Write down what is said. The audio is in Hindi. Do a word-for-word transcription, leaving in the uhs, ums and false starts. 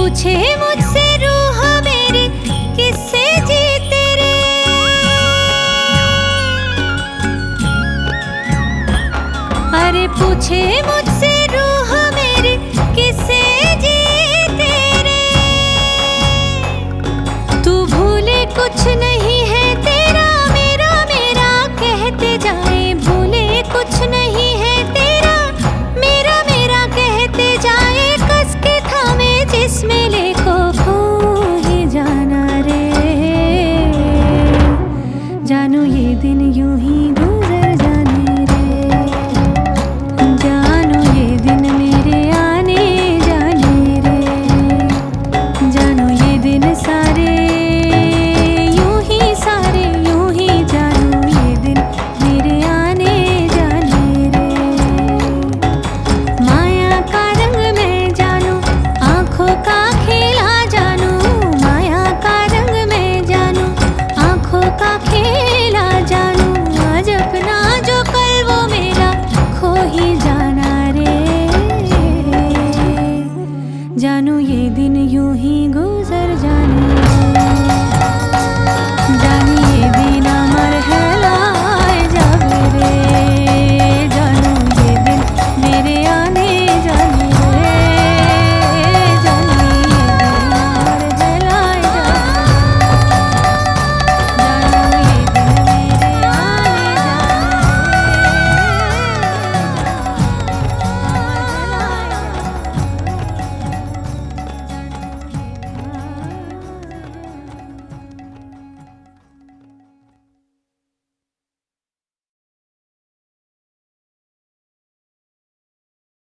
पूछे मुझसे रूह मेरी किससे जीते रे। अरे पूछे मुझसे रूह मेरी किससे जीते रे। तू भूले कुछ नहीं है तेरा मेरा मेरा कहते जाए, भूले कुछ नहीं है तेरा मेरा मेरा कहते जाए। कस के थामे जिसमें ले को खो ही जाना रे। जानू ये दिन यूं ही गुजर जाने रे। जानू ये दिन मेरे आने जाने रे। जानू ये दिन सारे यूं ही सारे यूं ही। जानू ये दिन मेरे आने जाने रे। माया का रंग मैं जानू आँखों का खेला जानू। माया का रंग मैं जानू आँखों का खेला जानू। आज अपना जो कल वो मेरा खो ही जाना रे। जानू ये दिन यूं ही गुजर जाने रे। जानू